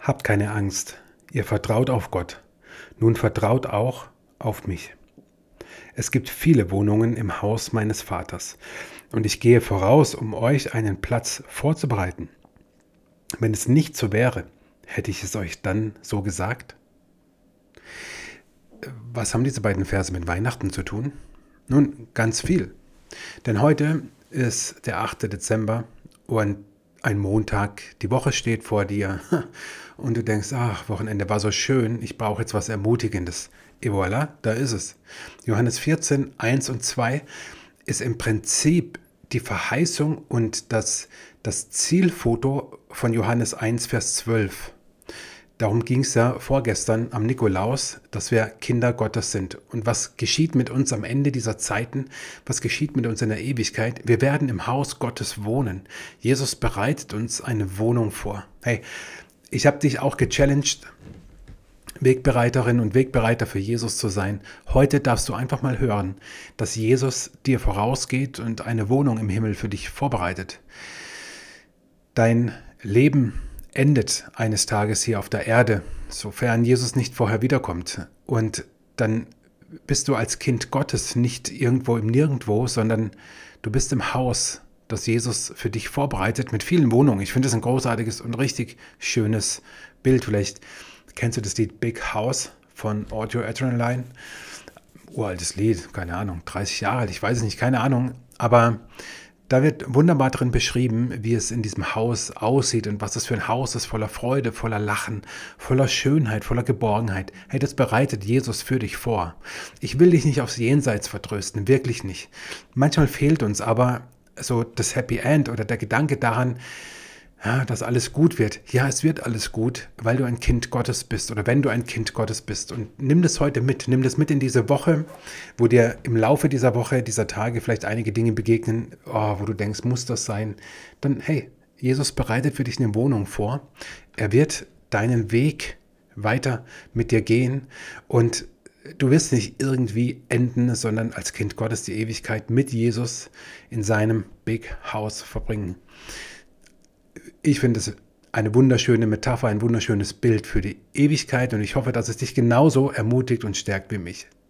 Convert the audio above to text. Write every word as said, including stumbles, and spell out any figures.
Habt keine Angst, ihr vertraut auf Gott. Nun vertraut auch auf mich. Es gibt viele Wohnungen im Haus meines Vaters, und ich gehe voraus, um euch einen Platz vorzubereiten. Wenn es nicht so wäre, hätte ich es euch dann so gesagt? Was haben diese beiden Verse mit Weihnachten zu tun? Nun, ganz viel. Denn heute ist der achte Dezember und ein Montag, die Woche steht vor dir und du denkst, ach, Wochenende war so schön, ich brauche jetzt was Ermutigendes. Et voilà, da ist es. Johannes vierzehn, eins und zwei ist im Prinzip die Verheißung und das, das Zielfoto von Johannes eins, Vers zwölf. Darum ging es ja vorgestern am Nikolaus, dass wir Kinder Gottes sind. Und was geschieht mit uns am Ende dieser Zeiten? Was geschieht mit uns in der Ewigkeit? Wir werden im Haus Gottes wohnen. Jesus bereitet uns eine Wohnung vor. Hey, ich habe dich auch gechallenged, Wegbereiterin und Wegbereiter für Jesus zu sein. Heute darfst du einfach mal hören, dass Jesus dir vorausgeht und eine Wohnung im Himmel für dich vorbereitet. Dein Leben endet eines Tages hier auf der Erde, sofern Jesus nicht vorher wiederkommt. Und dann bist du als Kind Gottes nicht irgendwo im Nirgendwo, sondern du bist im Haus, das Jesus für dich vorbereitet, mit vielen Wohnungen. Ich finde das ein großartiges und richtig schönes Bild. Vielleicht kennst du das Lied Big House von Audio Adrenaline. Uraltes Lied, keine Ahnung, dreißig Jahre alt, ich weiß es nicht, keine Ahnung. Aber da wird wunderbar drin beschrieben, wie es in diesem Haus aussieht und was das für ein Haus ist, voller Freude, voller Lachen, voller Schönheit, voller Geborgenheit. Hey, das bereitet Jesus für dich vor. Ich will dich nicht aufs Jenseits vertrösten, wirklich nicht. Manchmal fehlt uns aber so das Happy End oder der Gedanke daran, ja, dass alles gut wird. Ja, es wird alles gut, weil du ein Kind Gottes bist oder wenn du ein Kind Gottes bist. Und nimm das heute mit. Nimm das mit in diese Woche, wo dir im Laufe dieser Woche, dieser Tage vielleicht einige Dinge begegnen, oh, wo du denkst, muss das sein? Dann, hey, Jesus bereitet für dich eine Wohnung vor. Er wird deinen Weg weiter mit dir gehen und du wirst nicht irgendwie enden, sondern als Kind Gottes die Ewigkeit mit Jesus in seinem Big House verbringen. Ich finde es eine wunderschöne Metapher, ein wunderschönes Bild für die Ewigkeit und ich hoffe, dass es dich genauso ermutigt und stärkt wie mich.